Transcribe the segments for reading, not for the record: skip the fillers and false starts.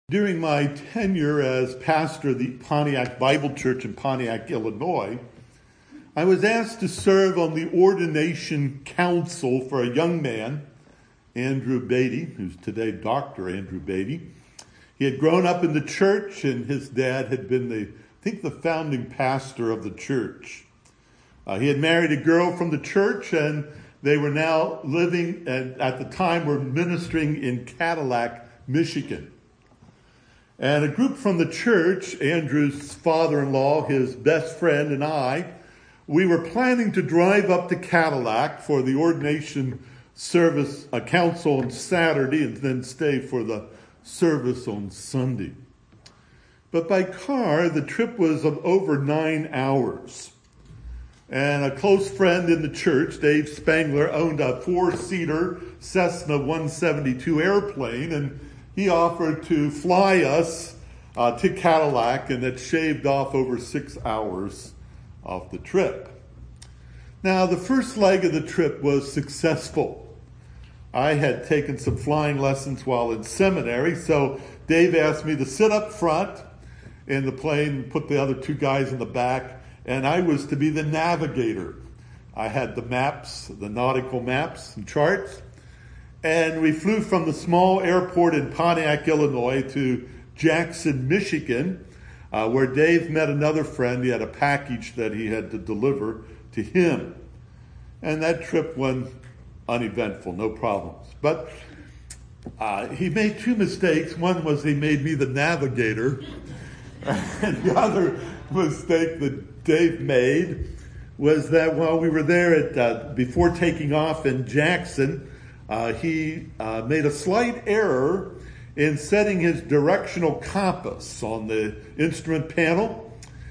During my tenure as pastor of the Pontiac Bible Church in Pontiac, Illinois, I was asked to serve on the ordination council for a young man, Andrew Beatty, who's today Dr. Andrew Beatty. He had grown up in the church, and his dad had been the founding pastor of the church. He had married a girl from the church, and they were now living, and at the time were ministering in Cadillac, Michigan. And a group from the church, Andrew's father-in-law, his best friend, and I, we were planning to drive up to Cadillac for the ordination service, a council on Saturday, and then stay for the service on Sunday. But by car, the trip was of over 9 hours. And a close friend in the church, Dave Spangler, owned a 4-seater Cessna 172 airplane, and he offered to fly us to Cadillac, and that shaved off over 6 hours off the trip. Now, the first leg of the trip was successful. I had taken some flying lessons while in seminary, so Dave asked me to sit up front in the plane, put the other two guys in the back, and I was to be the navigator. I had the maps, the nautical maps and charts. And we flew from the small airport in Pontiac, Illinois to Jackson, Michigan, where Dave met another friend. He had a package that he had to deliver to him. And that trip went uneventful, no problems. But he made two mistakes. One was he made me the navigator. And the other mistake that Dave made was that while we were there before taking off in Jackson, he made a slight error in setting his directional compass on the instrument panel.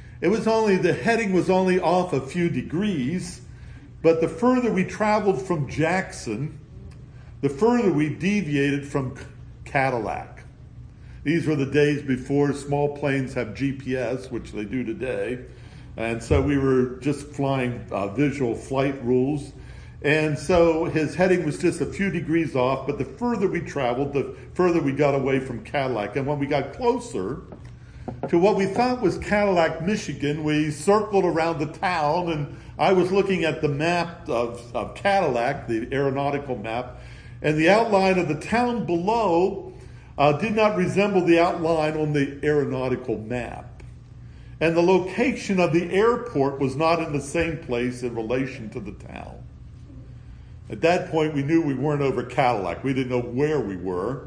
The heading was only off a few degrees, but the further we traveled from Jackson, the further we deviated from Cadillac. These were the days before small planes have GPS, which they do today, and so we were just flying visual flight rules. And so his heading was just a few degrees off, but the further we traveled, the further we got away from Cadillac. And when we got closer to what we thought was Cadillac, Michigan, we circled around the town, and I was looking at the map of Cadillac, the aeronautical map, and the outline of the town below did not resemble the outline on the aeronautical map. And the location of the airport was not in the same place in relation to the town. At that point, we knew we weren't over Cadillac. We didn't know where we were.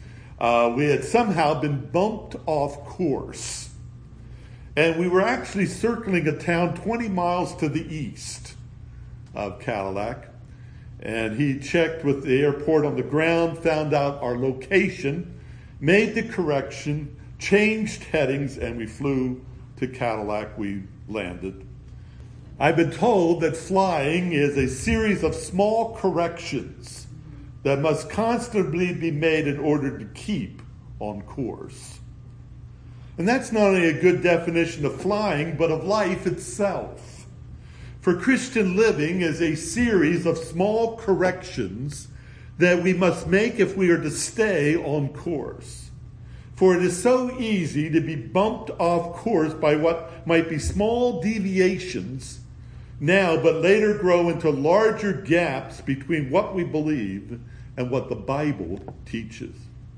We had somehow been bumped off course. And we were actually circling a town 20 miles to the east of Cadillac. And he checked with the airport on the ground, found out our location, made the correction, changed headings, and we flew to Cadillac. We landed. I've been told that flying is a series of small corrections that must constantly be made in order to keep on course. And that's not only a good definition of flying, but of life itself. For Christian living is a series of small corrections that we must make if we are to stay on course. For it is so easy to be bumped off course by what might be small deviations now, but later grow into larger gaps between what we believe and what the Bible teaches.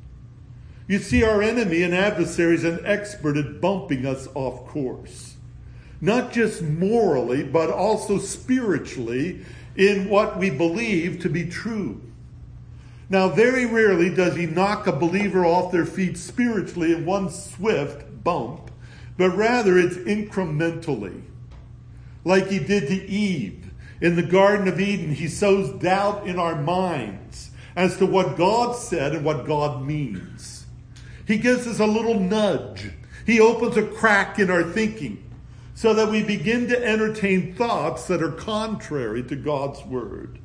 You see, our enemy and adversary is an expert at bumping us off course, not just morally, but also spiritually in what we believe to be true. Now, very rarely does he knock a believer off their feet spiritually in one swift bump, but rather it's incrementally. Like he did to Eve. In the Garden of Eden, he sows doubt in our minds as to what God said and what God means. He gives us a little nudge. He opens a crack in our thinking so that we begin to entertain thoughts that are contrary to God's word.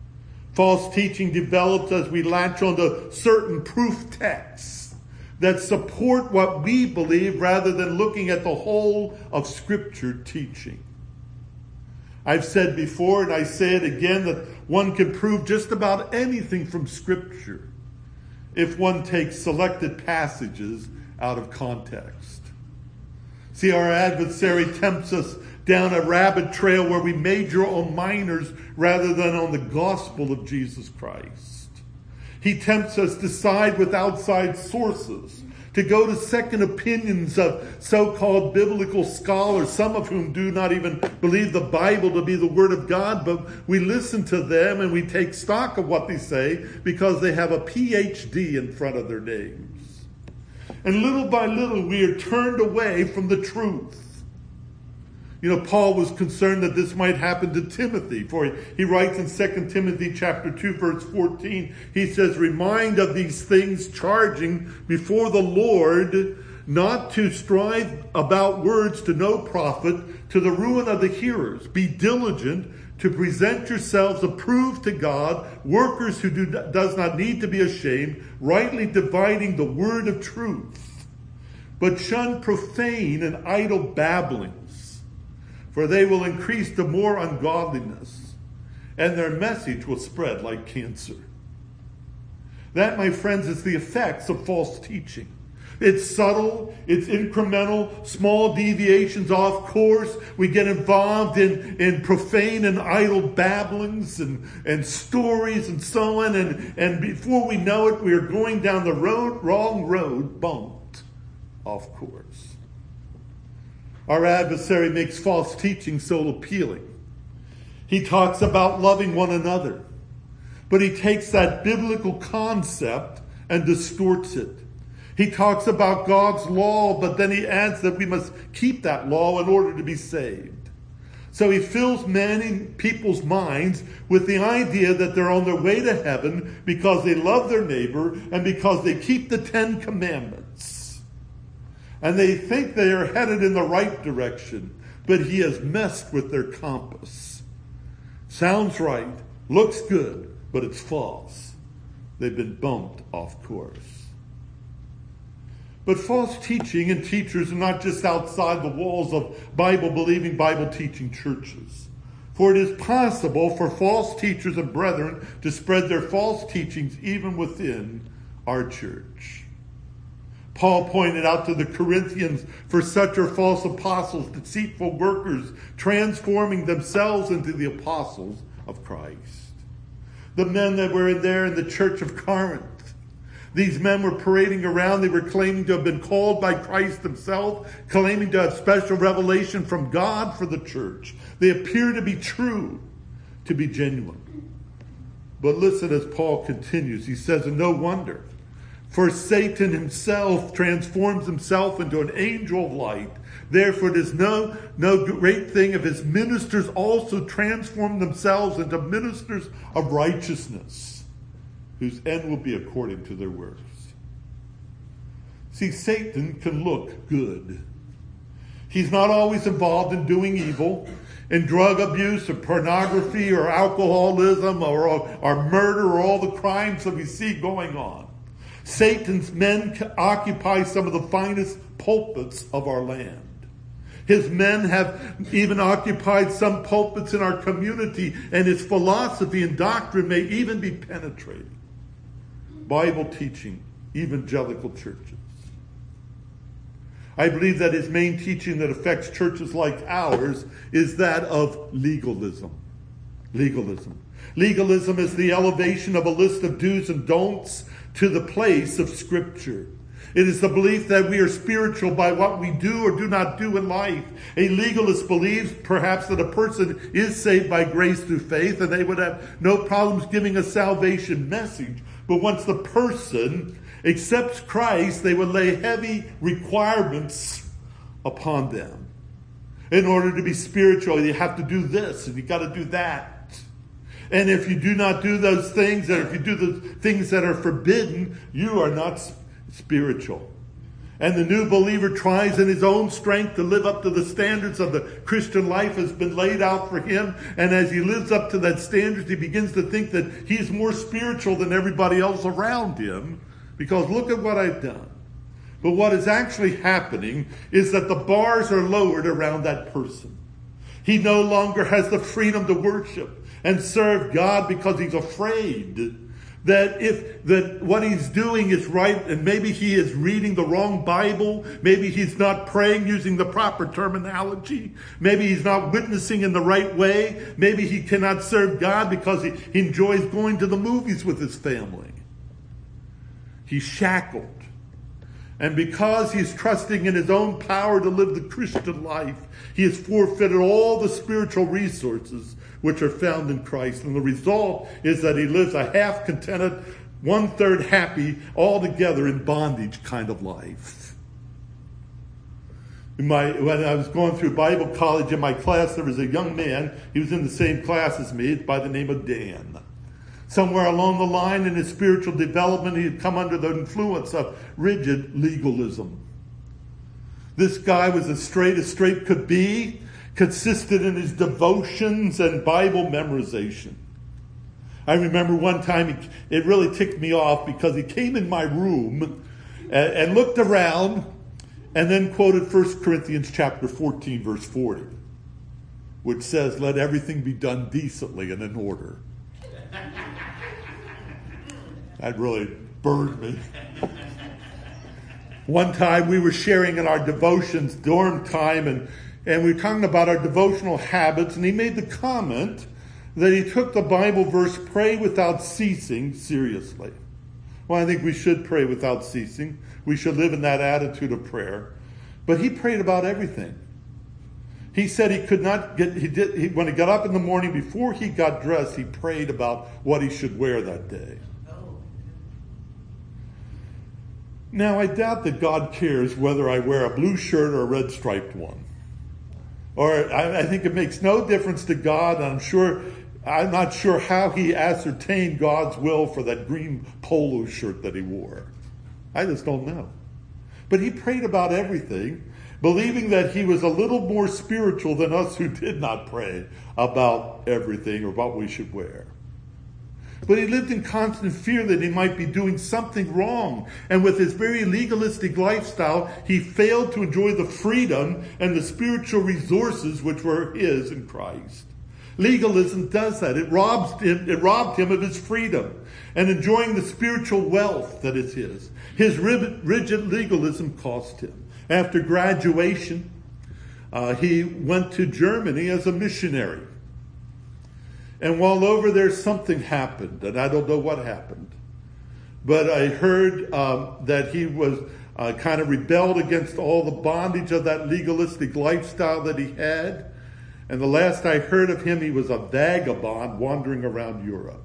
False teaching develops as we latch onto certain proof texts that support what we believe rather than looking at the whole of Scripture teaching. I've said before, and I say it again, that one can prove just about anything from Scripture. if one takes selected passages out of context. See, our adversary tempts us down a rabbit trail where we major on minors rather than on the gospel of Jesus Christ. He tempts us to side with outside sources, to go to second opinions of so-called biblical scholars, some of whom do not even believe the Bible to be the Word of God, but we listen to them and we take stock of what they say because they have a PhD in front of their names. And little by little, we are turned away from the truth. You know, Paul was concerned that this might happen to Timothy, for he writes in 2 Timothy chapter 2, verse 14, he says, "Remind of these things, charging before the Lord not to strive about words to no profit, to the ruin of the hearers. Be diligent to present yourselves approved to God, workers who does not need to be ashamed, rightly dividing the word of truth. But shun profane and idle babblings, for they will increase to more ungodliness, and their message will spread like cancer." That, my friends, is the effects of false teaching. It's subtle, it's incremental, small deviations off course. We get involved in profane and idle babblings and stories and so on, and before we know it, we are going down the wrong road, bumped off course. Our adversary makes false teaching so appealing. He talks about loving one another, but he takes that biblical concept and distorts it. He talks about God's law, but then he adds that we must keep that law in order to be saved. So he fills many people's minds with the idea that they're on their way to heaven because they love their neighbor and because they keep the 10 Commandments. And they think they are headed in the right direction, but he has messed with their compass. Sounds right, looks good, but it's false. They've been bumped off course. But false teaching and teachers are not just outside the walls of Bible-believing, Bible-teaching churches. For it is possible for false teachers and brethren to spread their false teachings even within our church. Paul pointed out to the Corinthians, "For such are false apostles, deceitful workers, transforming themselves into the apostles of Christ." The men that were there in the church of Corinth, these men were parading around. They were claiming to have been called by Christ himself, claiming to have special revelation from God for the church. They appear to be true, to be genuine. But listen as Paul continues. He says, "And no wonder. For Satan himself transforms himself into an angel of light. Therefore it is no great thing if his ministers also transform themselves into ministers of righteousness, whose end will be according to their works." See, Satan can look good. He's not always involved in doing evil, in drug abuse or pornography or alcoholism or murder or all the crimes that we see going on. Satan's men occupy some of the finest pulpits of our land. His men have even occupied some pulpits in our community, and his philosophy and doctrine may even be penetrating Bible-teaching evangelical churches. I believe that his main teaching that affects churches like ours is that of legalism. Legalism. Legalism is the elevation of a list of do's and don'ts to the place of Scripture. It is the belief that we are spiritual by what we do or do not do in life. A legalist believes perhaps that a person is saved by grace through faith and they would have no problems giving a salvation message. But once the person accepts Christ, they would lay heavy requirements upon them. In order to be spiritual, you have to do this and you got to do that. And if you do not do those things, or if you do the things that are forbidden, you are not spiritual. And the new believer tries in his own strength to live up to the standards of the Christian life has been laid out for him. And as he lives up to that standard, he begins to think that he's more spiritual than everybody else around him. Because look at what I've done. But what is actually happening is that the bars are lowered around that person. He no longer has the freedom to worship and serve God because he's afraid that what he's doing is right, and maybe he is reading the wrong Bible, maybe he's not praying using the proper terminology, maybe he's not witnessing in the right way, maybe he cannot serve God because he enjoys going to the movies with his family. He's shackled. And because he's trusting in his own power to live the Christian life, he has forfeited all the spiritual resources which are found in Christ. And the result is that he lives a half-contented, one-third happy, altogether in bondage kind of life. When I was going through Bible college in my class, there was a young man, he was in the same class as me, by the name of Dan. Somewhere along the line in his spiritual development, he had come under the influence of rigid legalism. This guy was as straight could be, consisted in his devotions and Bible memorization. I remember one time, it really ticked me off because he came in my room and looked around and then quoted 1 Corinthians chapter 14, verse 40, which says, "Let everything be done decently and in order." That really burned me. One time we were sharing in our devotions dorm time, and we were talking about our devotional habits, and he made the comment that he took the Bible verse, "Pray without ceasing," seriously. Well, I think we should pray without ceasing. We should live in that attitude of prayer. But he prayed about everything. He said he could not when he got up in the morning, before he got dressed, he prayed about what he should wear that day. Now, I doubt that God cares whether I wear a blue shirt or a red striped one. Or I think it makes no difference to God. I'm not sure how he ascertained God's will for that green polo shirt that he wore. I just don't know. But he prayed about everything, believing that he was a little more spiritual than us who did not pray about everything or what we should wear. But he lived in constant fear that he might be doing something wrong. And with his very legalistic lifestyle, he failed to enjoy the freedom and the spiritual resources which were his in Christ. Legalism does that. It robbed him of his freedom and enjoying the spiritual wealth that is his. His rigid legalism cost him. After graduation, he went to Germany as a missionary. And while over there, something happened, and I don't know what happened. But I heard that he was kind of rebelled against all the bondage of that legalistic lifestyle that he had. And the last I heard of him, he was a vagabond wandering around Europe.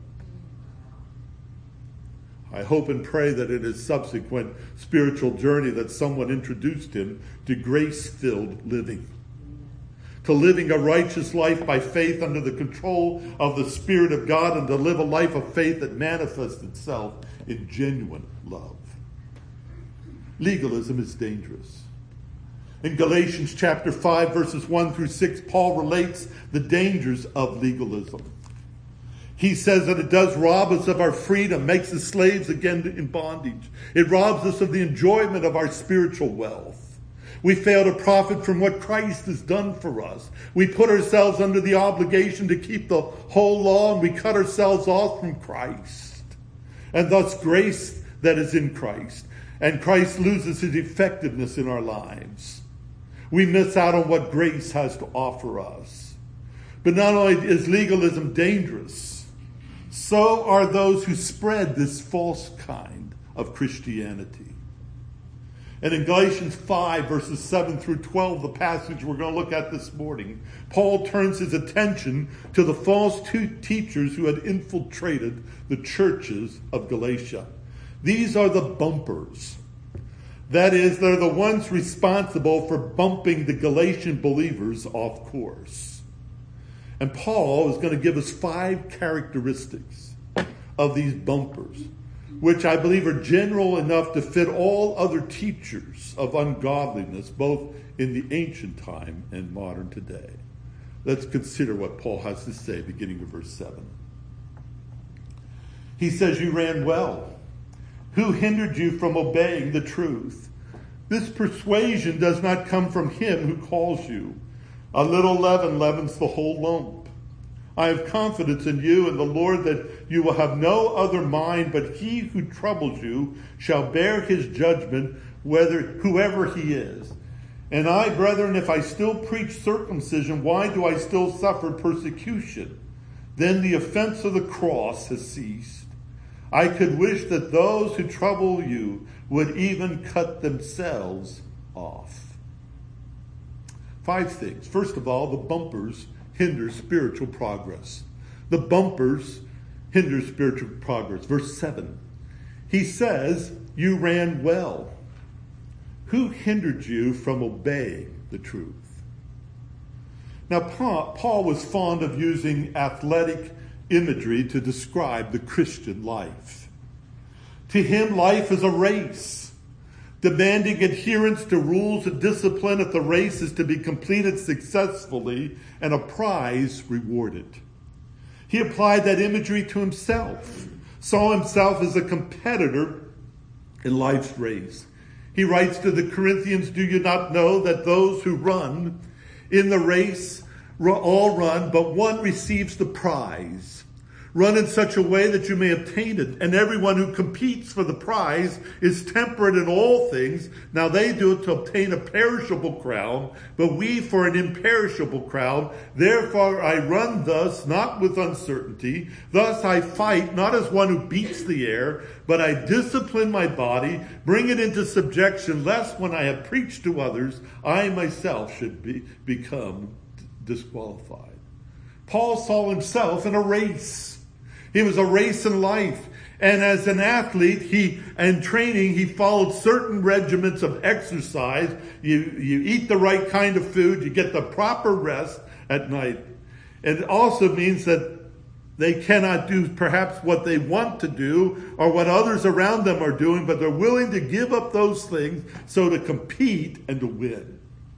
I hope and pray that in his subsequent spiritual journey that someone introduced him to grace-filled living. To living a righteous life by faith under the control of the Spirit of God, and to live a life of faith that manifests itself in genuine love. Legalism is dangerous. In Galatians chapter 5, verses 1 through 6, Paul relates the dangers of legalism. He says that it does rob us of our freedom, makes us slaves again in bondage. It robs us of the enjoyment of our spiritual wealth. We fail to profit from what Christ has done for us. We put ourselves under the obligation to keep the whole law, and we cut ourselves off from Christ. And thus grace that is in Christ. And Christ loses his effectiveness in our lives. We miss out on what grace has to offer us. But not only is legalism dangerous, so are those who spread this false kind of Christianity. And in Galatians 5, verses 7 through 12, the passage we're going to look at this morning, Paul turns his attention to the false teachers who had infiltrated the churches of Galatia. These are the bumpers. That is, they're the ones responsible for bumping the Galatian believers off course. And Paul is going to give us 5 characteristics of these bumpers, which I believe are general enough to fit all other teachers of ungodliness, both in the ancient time and modern today. Let's consider what Paul has to say, beginning with verse 7. He says, "You ran well. Who hindered you from obeying the truth? This persuasion does not come from him who calls you. A little leaven leavens the whole lump. I have confidence in you and the Lord that you will have no other mind, but he who troubles you shall bear his judgment, whoever he is. And I, brethren, if I still preach circumcision, why do I still suffer persecution? Then the offense of the cross has ceased. I could wish that those who trouble you would even cut themselves off. 5 things. First of all, the bumpers hinder spiritual progress. The bumpers hinder spiritual progress. Verse 7. He says, you ran well. Who hindered you from obeying the truth? Now, Paul was fond of using athletic imagery to describe the Christian life. To him, life is a race, demanding adherence to rules and discipline if the race is to be completed successfully and a prize rewarded. He applied that imagery to himself, saw himself as a competitor in life's race. He writes to the Corinthians, do you not know that those who run in the race all run, but one receives the prize? Run in such a way that you may obtain it. And everyone who competes for the prize is temperate in all things. Now they do it to obtain a perishable crown, but we for an imperishable crown. Therefore I run thus, not with uncertainty. Thus I fight, not as one who beats the air, but I discipline my body, bring it into subjection, lest when I have preached to others, I myself should become disqualified. Paul saw himself in a race. It was a race in life. And as an athlete, and training, he followed certain regiments of exercise. You eat the right kind of food. You get the proper rest at night. It also means that they cannot do perhaps what they want to do or what others around them are doing, but they're willing to give up those things so to compete and to win.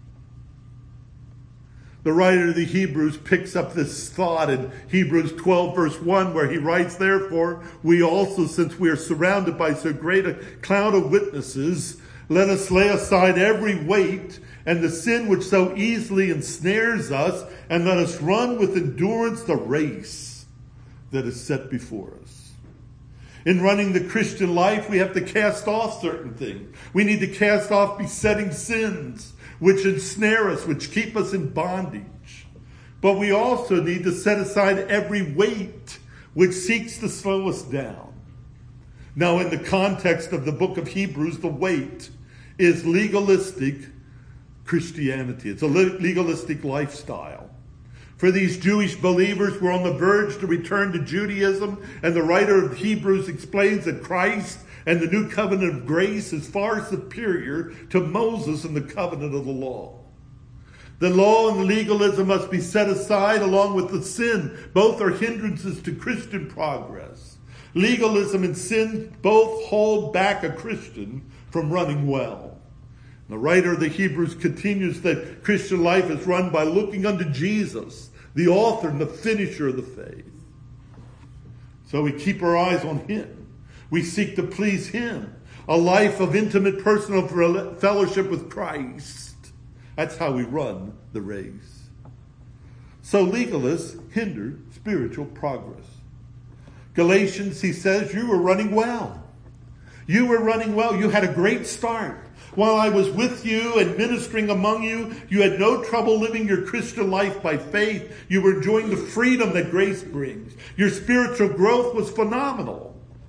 The writer of the Hebrews picks up this thought in Hebrews 12 verse 1 where he writes, therefore, we also, since we are surrounded by so great a cloud of witnesses, let us lay aside every weight and the sin which so easily ensnares us, and let us run with endurance the race that is set before us. In running the Christian life, we have to cast off certain things. We need to cast off besetting sins, which ensnare us, which keep us in bondage. But we also need to set aside every weight which seeks to slow us down. Now, in the context of the book of Hebrews, the weight is legalistic Christianity. It's a legalistic lifestyle. For these Jewish believers were on the verge to return to Judaism, and the writer of Hebrews explains that Christ and the new covenant of grace is far superior to Moses and the covenant of the law. The law and legalism must be set aside along with the sin. Both are hindrances to Christian progress. Legalism and sin both hold back a Christian from running well. The writer of the Hebrews continues that Christian life is run by looking unto Jesus, the author and the finisher of the faith. So we keep our eyes on him. We seek to please him. A life of intimate personal fellowship with Christ. That's how we run the race. So legalists hinder spiritual progress. Galatians, he says, you were running well. You were running well. You had a great start. While I was with you and ministering among you, you had no trouble living your Christian life by faith. You were enjoying the freedom that grace brings. Your spiritual growth was phenomenal.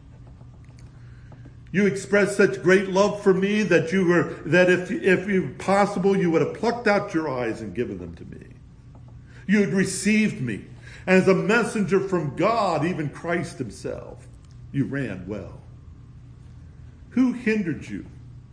You expressed such great love for me that if possible, you would have plucked out your eyes and given them to me. You had received me as a messenger from God, even Christ himself. You ran well. Who hindered you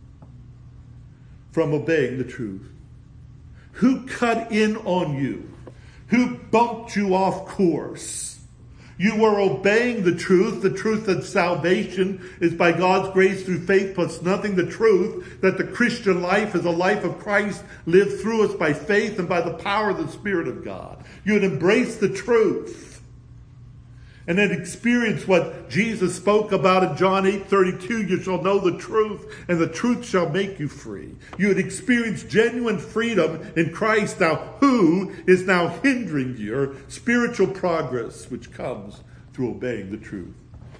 from obeying the truth? Who cut in on you? Who bumped you off course? You were obeying the truth that salvation is by God's grace through faith plus nothing, the truth that the Christian life is a life of Christ lived through us by faith and by the power of the Spirit of God. You had embraced the truth. and then experience what Jesus spoke about in John 8:32. You shall know the truth, and the truth shall make you free. You would experience genuine freedom in Christ now, who is now hindering your spiritual progress, which comes through obeying the truth.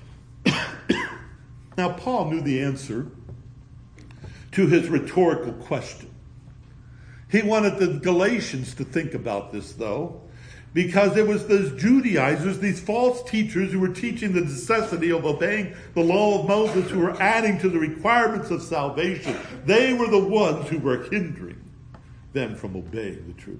Now, Paul knew the answer to his rhetorical question. He wanted the Galatians to think about this, though, because it was those Judaizers, these false teachers who were teaching the necessity of obeying the law of Moses, who were adding to the requirements of salvation. They were the ones who were hindering them from obeying the truth.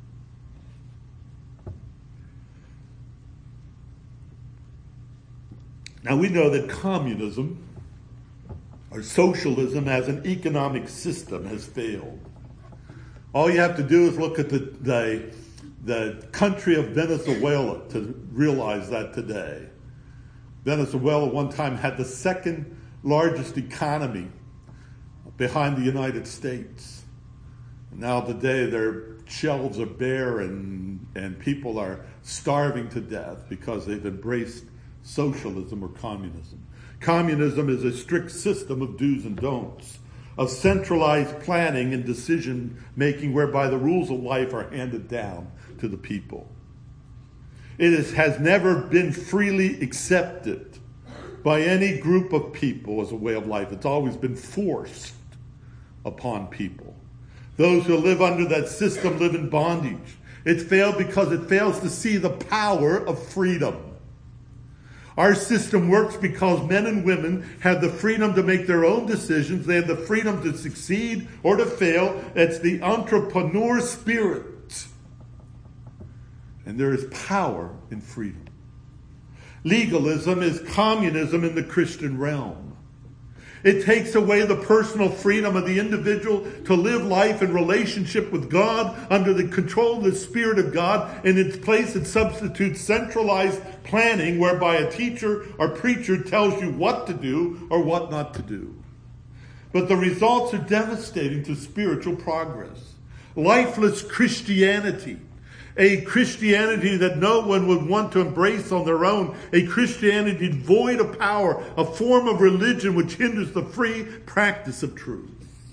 Now we know that communism or socialism as an economic system has failed. All you have to do is look at the country of Venezuela to realize that today. Venezuela one time had the second largest economy behind the United States. Now today their shelves are bare and people are starving to death because they've embraced socialism or communism. Communism is a strict system of do's and don'ts, of centralized planning and decision making whereby the rules of life are handed down to the people. Has never been freely accepted by any group of people as a way of life. It's always been forced upon people. Those who live under that system live in bondage. It's failed because it fails to see the power of freedom. Our system works because men and women have the freedom to make their own decisions. They have the freedom to succeed or to fail. It's the entrepreneur spirit. And there is power in freedom. Legalism is communism in the Christian realm. It takes away the personal freedom of the individual to live life in relationship with God under the control of the Spirit of God. In its place, it substitutes centralized planning whereby a teacher or preacher tells you what to do or what not to do. But the results are devastating to spiritual progress. Lifeless Christianity. A Christianity that no one would want to embrace on their own. A Christianity devoid of power. A form of religion which hinders the free practice of truth.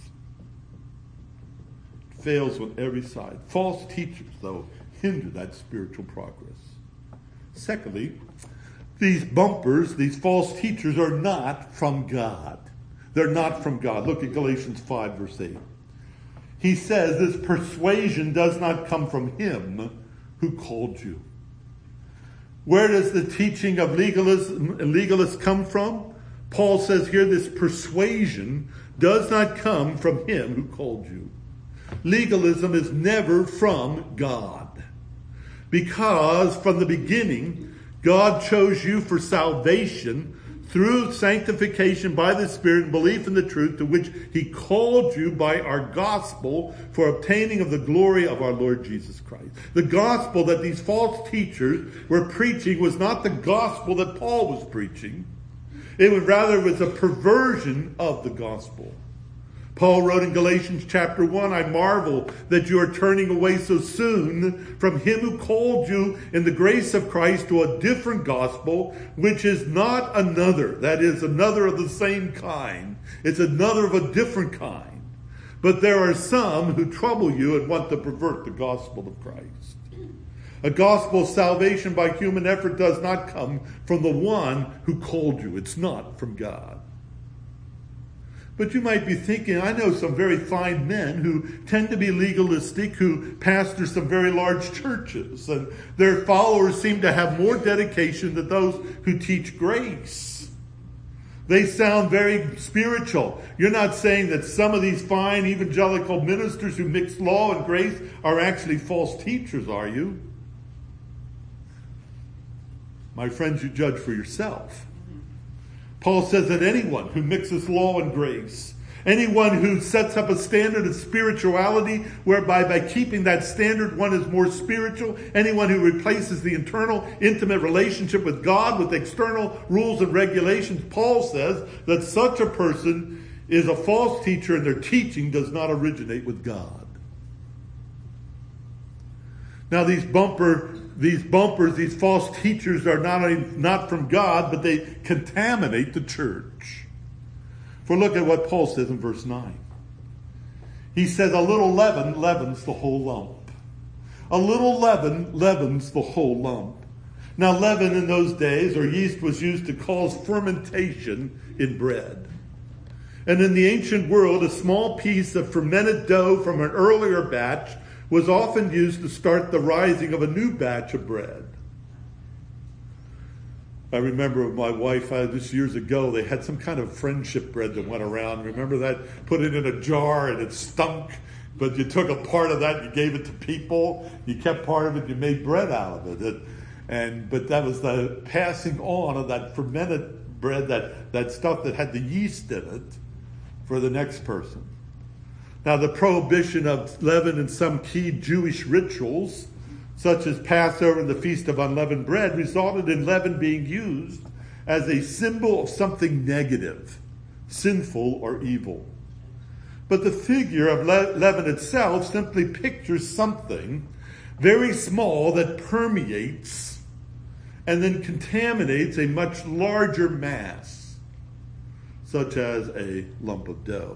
It fails on every side. False teachers, though, hinder that spiritual progress. Secondly, these bumpers, these false teachers, are not from God. They're not from God. Look at Galatians 5, verse 8. He says this persuasion does not come from him who called you. Where does the teaching of legalists come from? Paul says here this persuasion does not come from him who called you. Legalism is never from God. Because from the beginning, God chose you for salvation through sanctification by the Spirit and belief in the truth to which he called you by our gospel for obtaining of the glory of our Lord Jesus Christ. The gospel that these false teachers were preaching was not the gospel that Paul was preaching. It was a perversion of the gospel. Paul wrote in Galatians chapter 1, I marvel that you are turning away so soon from him who called you in the grace of Christ to a different gospel, which is not another. That is, another of the same kind. It's another of a different kind. But there are some who trouble you and want to pervert the gospel of Christ. A gospel of salvation by human effort does not come from the one who called you. It's not from God. But you might be thinking, I know some very fine men who tend to be legalistic, who pastor some very large churches, and their followers seem to have more dedication than those who teach grace. They sound very spiritual. You're not saying that some of these fine evangelical ministers who mix law and grace are actually false teachers, are you? My friends, you judge for yourself. Paul says that anyone who mixes law and grace, anyone who sets up a standard of spirituality whereby by keeping that standard one is more spiritual, anyone who replaces the internal intimate relationship with God with external rules and regulations, Paul says that such a person is a false teacher and their teaching does not originate with God. Now these false teachers are not from God, but they contaminate the church. For look at what Paul says in verse 9. He says, a little leaven leavens the whole lump. A little leaven leavens the whole lump. Now leaven in those days, or yeast, was used to cause fermentation in bread. And in the ancient world, a small piece of fermented dough from an earlier batch was often used to start the rising of a new batch of bread. I remember with my wife, this years ago, they had some kind of friendship bread that went around. Remember that? Put it in a jar and it stunk, but you took a part of that and you gave it to people. You kept part of it, you made bread out of it. But that was the passing on of that fermented bread, that stuff that had the yeast in it, for the next person. Now, the prohibition of leaven in some key Jewish rituals, such as Passover and the Feast of Unleavened Bread, resulted in leaven being used as a symbol of something negative, sinful, or evil. But the figure of leaven itself simply pictures something very small that permeates and then contaminates a much larger mass, such as a lump of dough.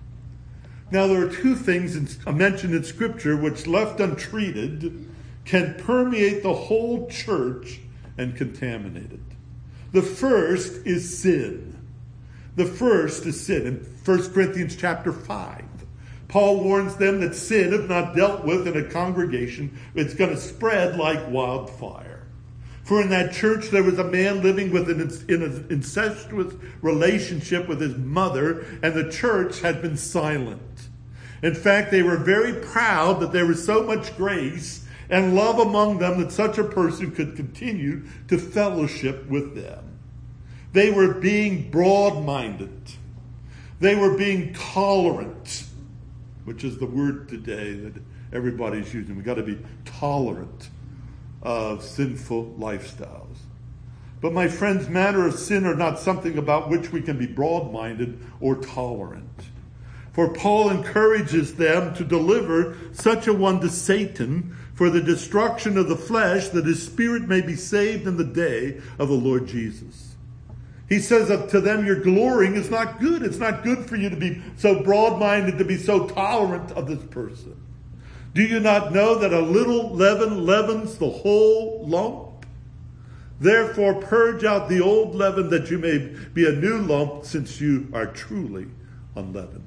Now, there are two things mentioned in Scripture which, left untreated, can permeate the whole church and contaminate it. The first is sin. The first is sin. In 1 Corinthians chapter 5, Paul warns them that sin, if not dealt with in a congregation, it's going to spread like wildfire. For in that church there was a man living in an incestuous relationship with his mother, and the church had been silent. In fact, they were very proud that there was so much grace and love among them that such a person could continue to fellowship with them. They were being broad-minded. They were being tolerant, which is the word today that everybody's using. We've got to be tolerant of sinful lifestyles. But my friends, matter of sin are not something about which we can be broad-minded or tolerant. For Paul encourages them to deliver such a one to Satan for the destruction of the flesh, that his spirit may be saved in the day of the Lord Jesus. He says to them, your glorying is not good. It's not good for you to be so broad-minded, to be so tolerant of this person. Do you not know that a little leaven leavens the whole lump? Therefore purge out the old leaven, that you may be a new lump, since you are truly unleavened.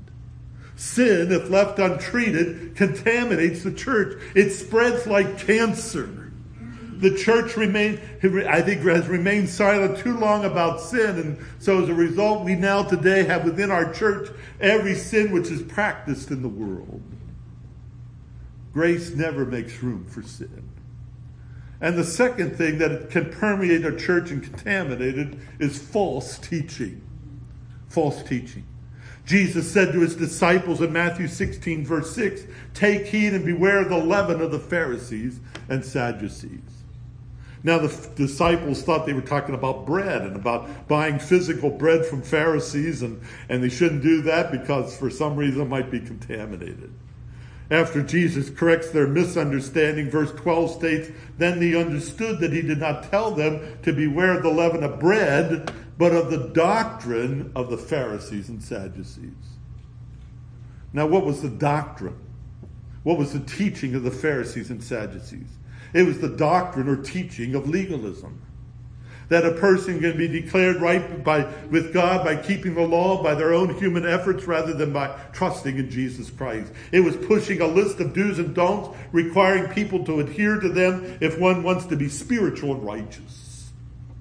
Sin, if left untreated, contaminates the church. It spreads like cancer. The church has remained silent too long about sin, and so as a result, we now today have within our church every sin which is practiced in the world. Grace never makes room for sin. And the second thing that can permeate a church and contaminate it is false teaching. False teaching. Jesus said to his disciples in Matthew 16, verse 6, take heed and beware of the leaven of the Pharisees and Sadducees. Now the disciples thought they were talking about bread and about buying physical bread from Pharisees, and they shouldn't do that because for some reason it might be contaminated. After Jesus corrects their misunderstanding, verse 12 states, then they understood that he did not tell them to beware of the leaven of bread, but of the doctrine of the Pharisees and Sadducees. Now, what was the doctrine? What was the teaching of the Pharisees and Sadducees? It was the doctrine or teaching of legalism. That a person can be declared right with God by keeping the law by their own human efforts rather than by trusting in Jesus Christ. It was pushing a list of do's and don'ts, requiring people to adhere to them if one wants to be spiritual and righteous.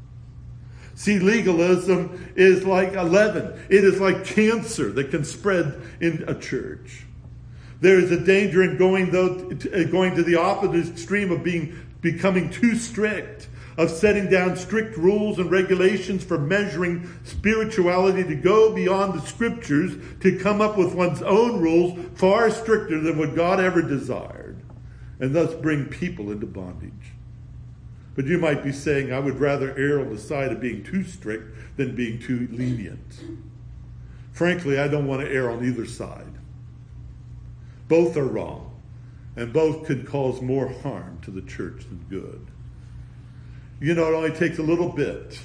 See, legalism is like a leaven. It is like cancer that can spread in a church. There is a danger in going to the opposite extreme of becoming too strict, of setting down strict rules and regulations for measuring spirituality, to go beyond the scriptures, to come up with one's own rules far stricter than what God ever desired, and thus bring people into bondage. But you might be saying, I would rather err on the side of being too strict than being too lenient. Frankly, I don't want to err on either side. Both are wrong. And both can cause more harm to the church than good. You know, it only takes a little bit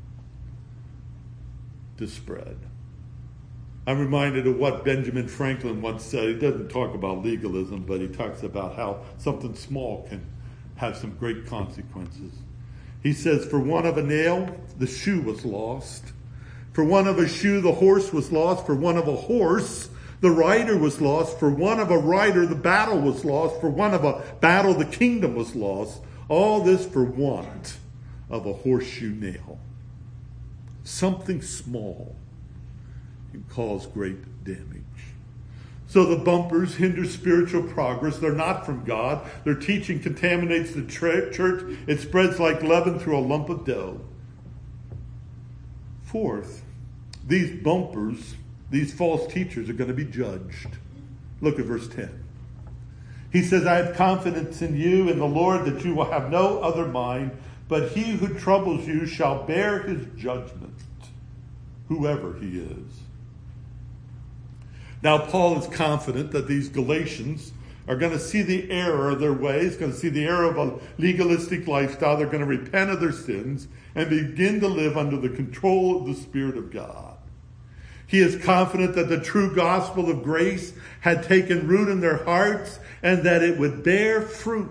to spread. I'm reminded of what Benjamin Franklin once said. He doesn't talk about legalism, but he talks about how something small can have some great consequences. He says, for one of a nail, the shoe was lost. For one of a shoe, the horse was lost. For one of a horse, the rider was lost. For one of a rider, the battle was lost. For one of a battle, the kingdom was lost. All this for want of a horseshoe nail. Something small can cause great damage. So the bumpers hinder spiritual progress. They're not from God. Their teaching contaminates the church. It spreads like leaven through a lump of dough. Fourth, these bumpers, these false teachers are going to be judged. Look at verse 10. He says, I have confidence in you, in the Lord, that you will have no other mind, but he who troubles you shall bear his judgment, whoever he is. Now, Paul is confident that these Galatians are going to see the error of their ways, going to see the error of a legalistic lifestyle. They're going to repent of their sins and begin to live under the control of the Spirit of God. He is confident that the true gospel of grace had taken root in their hearts and that it would bear fruit.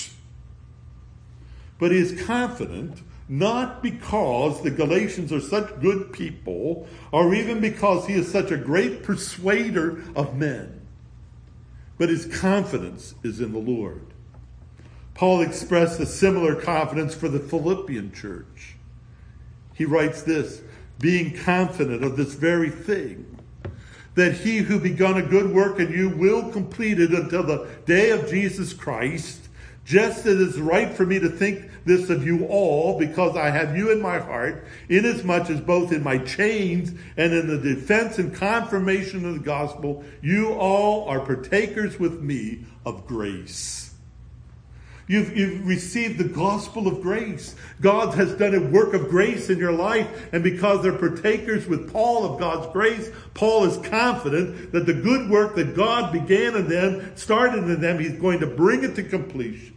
But he is confident not because the Galatians are such good people, or even because he is such a great persuader of men, but his confidence is in the Lord. Paul expressed a similar confidence for the Philippian church. He writes this, being confident of this very thing, that he who begun a good work in you will complete it until the day of Jesus Christ. Just as it is right for me to think this of you all, because I have you in my heart, inasmuch as both in my chains and in the defense and confirmation of the gospel, you all are partakers with me of grace. You've received the gospel of grace. God has done a work of grace in your life, and because they're partakers with Paul of God's grace, Paul is confident that the good work that God began in them, started in them, he's going to bring it to completion.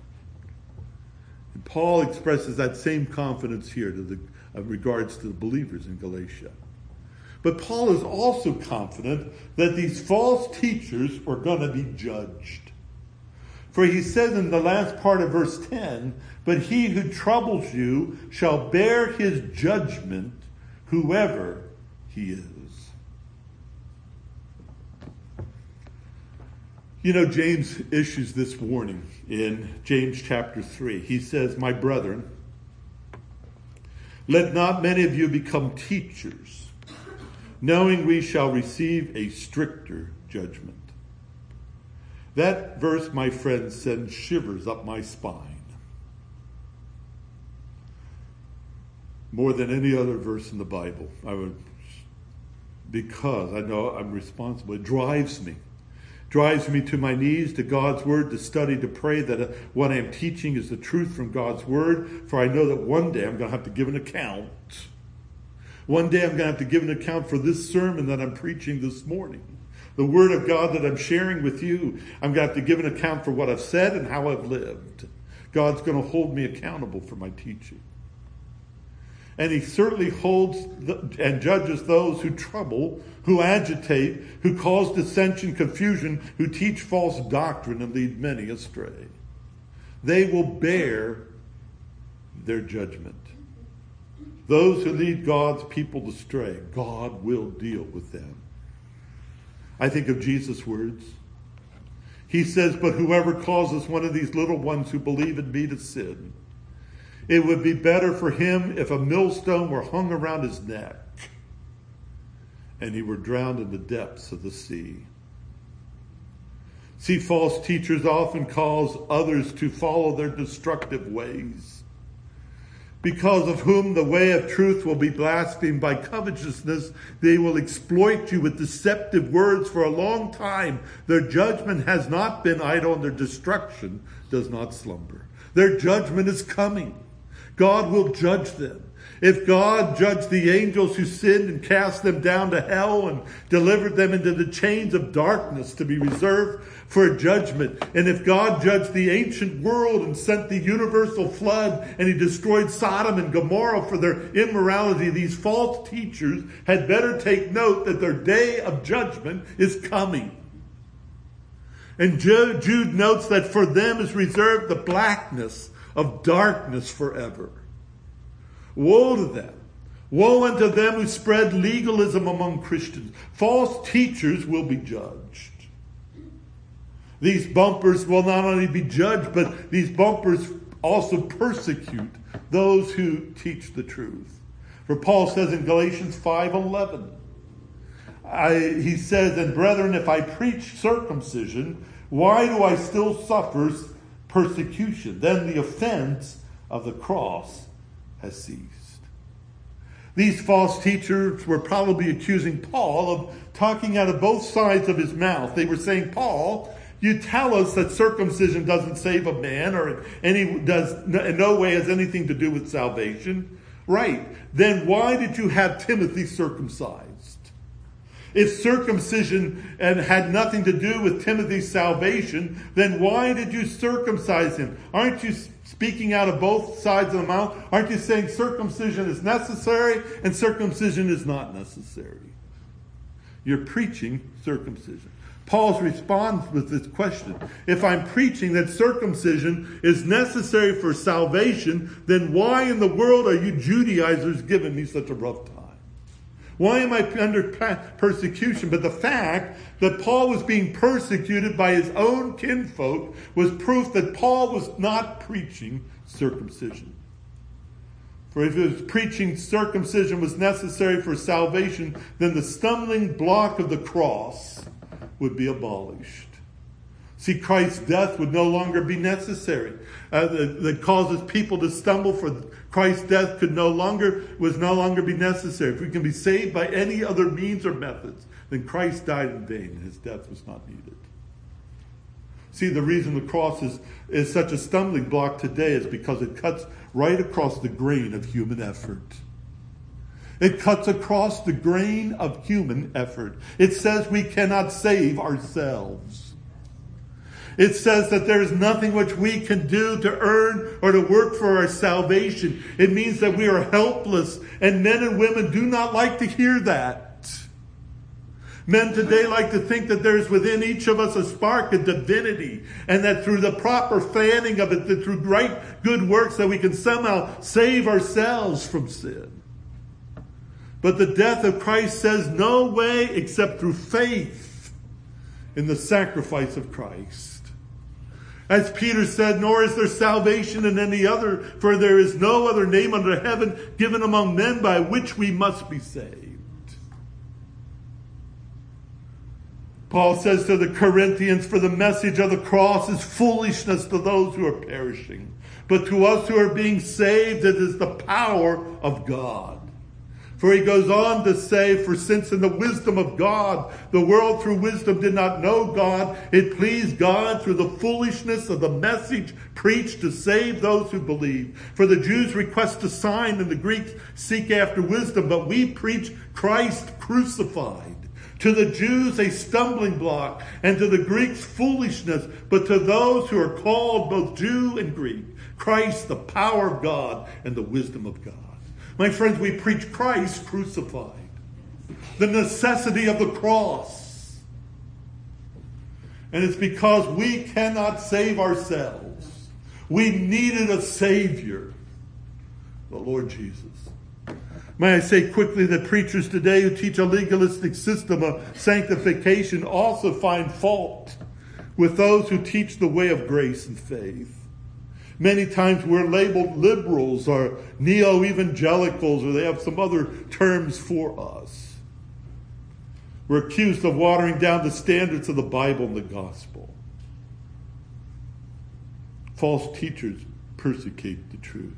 And Paul expresses that same confidence here in regards to the believers in Galatia. But Paul is also confident that these false teachers are going to be judged. For he says in the last part of verse 10, but he who troubles you shall bear his judgment, whoever he is. You know, James issues this warning in James chapter 3. He says, my brethren, let not many of you become teachers, knowing we shall receive a stricter judgment. That verse, my friends, sends shivers up my spine. More than any other verse in the Bible. Because I know I'm responsible. It drives me to my knees, to God's word, to study, to pray that what I am teaching is the truth from God's word. For I know that one day I'm going to have to give an account. One day I'm going to have to give an account for this sermon that I'm preaching this morning. The word of God that I'm sharing with you, I'm going to have to give an account for what I've said and how I've lived. God's going to hold me accountable for my teaching. And he certainly holds and judges those who trouble, who agitate, who cause dissension, confusion, who teach false doctrine and lead many astray. They will bear their judgment. Those who lead God's people astray, God will deal with them. I think of Jesus' words. He says, but whoever causes one of these little ones who believe in me to sin, it would be better for him if a millstone were hung around his neck and he were drowned in the depths of the sea. See, false teachers often cause others to follow their destructive ways, because of whom the way of truth will be blasphemed by covetousness. They will exploit you with deceptive words for a long time. Their judgment has not been idle, and their destruction does not slumber. Their judgment is coming. God will judge them. If God judged the angels who sinned and cast them down to hell and delivered them into the chains of darkness to be reserved for a judgment, and if God judged the ancient world and sent the universal flood and he destroyed Sodom and Gomorrah for their immorality, these false teachers had better take note that their day of judgment is coming. And Jude notes that for them is reserved the blackness of darkness forever. Woe to them. Woe unto them who spread legalism among Christians. False teachers will be judged. These bumpers will not only be judged, but these bumpers also persecute those who teach the truth. For Paul says in Galatians 5:11, he says, and brethren, if I preach circumcision, why do I still suffer persecution? Then the offense of the cross has ceased. These false teachers were probably accusing Paul of talking out of both sides of his mouth. They were saying, Paul, you tell us that circumcision doesn't save a man or in no way has anything to do with salvation. Right. Then why did you have Timothy circumcised? If circumcision had nothing to do with Timothy's salvation, then why did you circumcise him? Aren't you speaking out of both sides of the mouth? Aren't you saying circumcision is necessary and circumcision is not necessary? You're preaching circumcision. Paul's response with this question: if I'm preaching that circumcision is necessary for salvation, then why in the world are you Judaizers giving me such a rough time? Why am I under persecution? But the fact that Paul was being persecuted by his own kinfolk was proof that Paul was not preaching circumcision. For if his preaching circumcision was necessary for salvation, then the stumbling block of the cross would be abolished. See, Christ's death would no longer be necessary. That causes people to stumble for Christ's death was no longer be necessary. If we can be saved by any other means or methods, then Christ died in vain and his death was not needed. See, the reason the cross is such a stumbling block today is because it cuts right across the grain of human effort. It cuts across the grain of human effort. It says we cannot save ourselves. It says that there is nothing which we can do to earn or to work for our salvation. It means that we are helpless, and men and women do not like to hear that. Men today like to think that there's within each of us a spark of divinity, and that through the proper fanning of it, that through great good works, that we can somehow save ourselves from sin. But the death of Christ says no way except through faith in the sacrifice of Christ. As Peter said, nor is there salvation in any other, for there is no other name under heaven given among men by which we must be saved. Paul says to the Corinthians, for the message of the cross is foolishness to those who are perishing. But to us who are being saved, it is the power of God. For he goes on to say, for since in the wisdom of God, the world through wisdom did not know God, it pleased God through the foolishness of the message preached to save those who believe. For the Jews request a sign and the Greeks seek after wisdom, but we preach Christ crucified. To the Jews a stumbling block, and to the Greeks foolishness, but to those who are called both Jew and Greek, Christ the power of God and the wisdom of God. My friends, we preach Christ crucified. The necessity of the cross. And it's because we cannot save ourselves. We needed a Savior, the Lord Jesus. May I say quickly that preachers today who teach a legalistic system of sanctification also find fault with those who teach the way of grace and faith. Many times we're labeled liberals or neo-evangelicals, or they have some other terms for us. We're accused of watering down the standards of the Bible and the gospel. False teachers persecute the truth.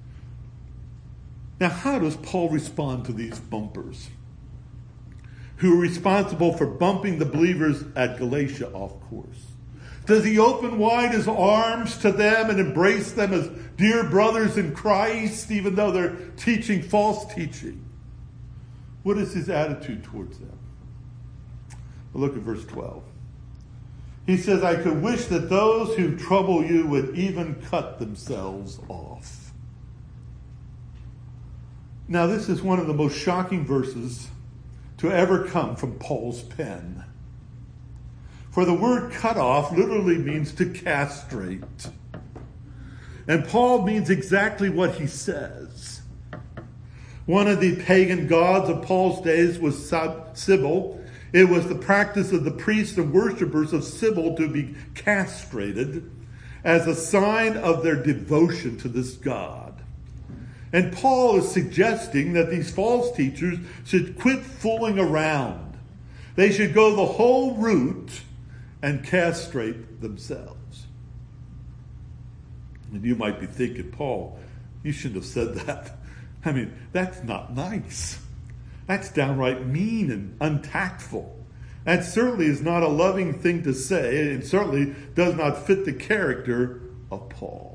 Now, how does Paul respond to these bumpers who are responsible for bumping the believers at Galatia off course? Does he open wide his arms to them and embrace them as dear brothers in Christ, even though they're teaching false teaching? What is his attitude towards them? Well, look at verse 12. He says, I could wish that those who trouble you would even cut themselves off. Now, this is one of the most shocking verses to ever come from Paul's pen. For the word cut off literally means to castrate. And Paul means exactly what he says. One of the pagan gods of Paul's days was Cybele. It was the practice of the priests and worshippers of Cybele to be castrated as a sign of their devotion to this god. And Paul is suggesting that these false teachers should quit fooling around. They should go the whole route and castrate themselves. And you might be thinking, Paul, you shouldn't have said that. I mean, that's not nice. That's downright mean and untactful. That certainly is not a loving thing to say. It certainly does not fit the character of Paul.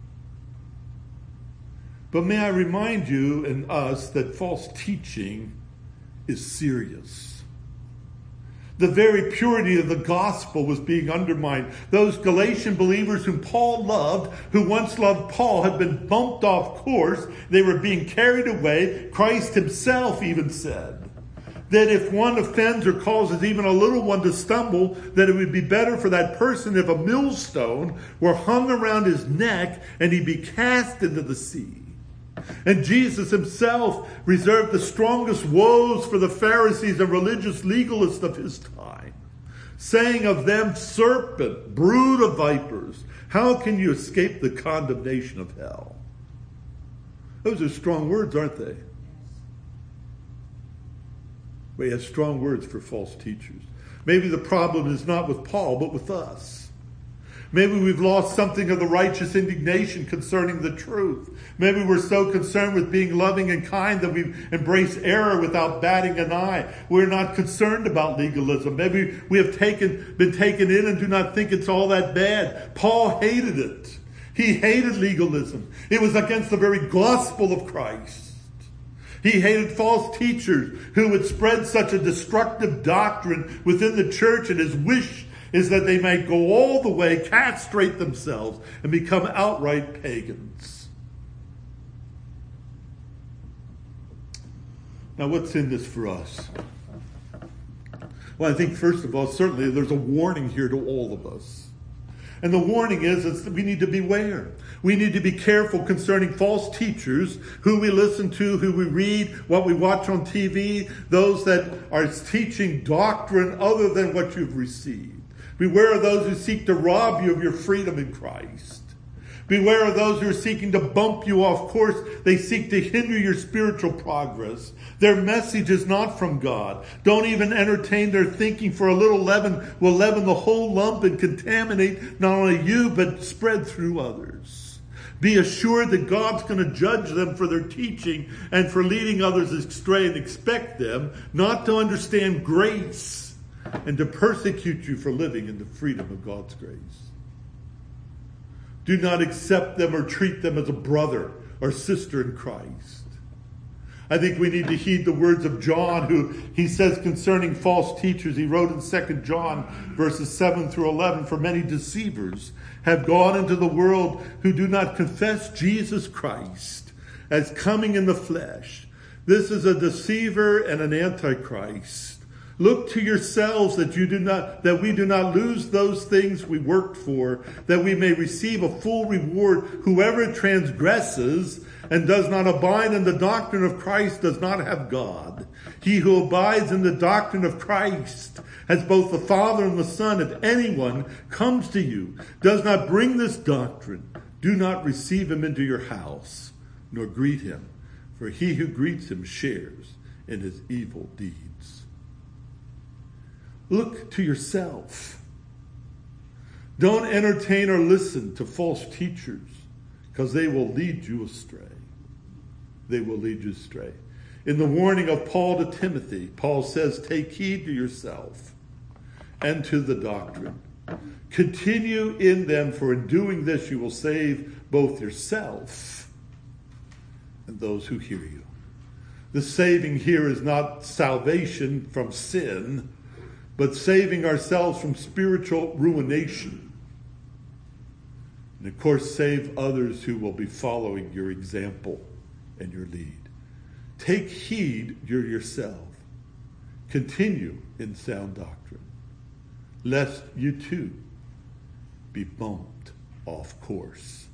But may I remind you and us that false teaching is serious. The very purity of the gospel was being undermined. Those Galatian believers whom Paul loved, who once loved Paul, had been bumped off course. They were being carried away. Christ himself even said that if one offends or causes even a little one to stumble, that it would be better for that person if a millstone were hung around his neck and he be cast into the sea. And Jesus himself reserved the strongest woes for the Pharisees and religious legalists of his time, saying of them, serpent, brood of vipers, how can you escape the condemnation of hell? Those are strong words, aren't they? We have strong words for false teachers. Maybe the problem is not with Paul, but with us. Maybe we've lost something of the righteous indignation concerning the truth. Maybe we're so concerned with being loving and kind that we embrace error without batting an eye. We're not concerned about legalism. Maybe we have been taken in and do not think it's all that bad. Paul hated it. He hated legalism. It was against the very gospel of Christ. He hated false teachers who would spread such a destructive doctrine within the church, and his wish is that they might go all the way, castrate themselves, and become outright pagans. Now, what's in this for us? Well, I think, first of all, certainly there's a warning here to all of us. And the warning is that we need to beware. We need to be careful concerning false teachers, who we listen to, who we read, what we watch on TV, those that are teaching doctrine other than what you've received. Beware of those who seek to rob you of your freedom in Christ. Beware of those who are seeking to bump you off course. They seek to hinder your spiritual progress. Their message is not from God. Don't even entertain their thinking, for a little leaven will leaven the whole lump and contaminate not only you, but spread through others. Be assured that God's going to judge them for their teaching and for leading others astray, and expect them not to understand grace and to persecute you for living in the freedom of God's grace. Do not accept them or treat them as a brother or sister in Christ. I think we need to heed the words of John, who he says concerning false teachers. He wrote in 2 John verses 7 through 11, for many deceivers have gone into the world who do not confess Jesus Christ as coming in the flesh. This is a deceiver and an antichrist. Look to yourselves that we do not lose those things we worked for, that we may receive a full reward. Whoever transgresses and does not abide in the doctrine of Christ does not have God. He who abides in the doctrine of Christ has both the Father and the Son. If anyone comes to you, does not bring this doctrine, do not receive him into your house, nor greet him, for he who greets him shares in his evil deeds. Look to yourself. Don't entertain or listen to false teachers, because they will lead you astray. They will lead you astray. In the warning of Paul to Timothy, Paul says, take heed to yourself and to the doctrine. Continue in them, for in doing this you will save both yourself and those who hear you. The saving here is not salvation from sin, but saving ourselves from spiritual ruination. And of course, save others who will be following your example and your lead. Take heed yourself. Continue in sound doctrine, lest you too be bumped off course.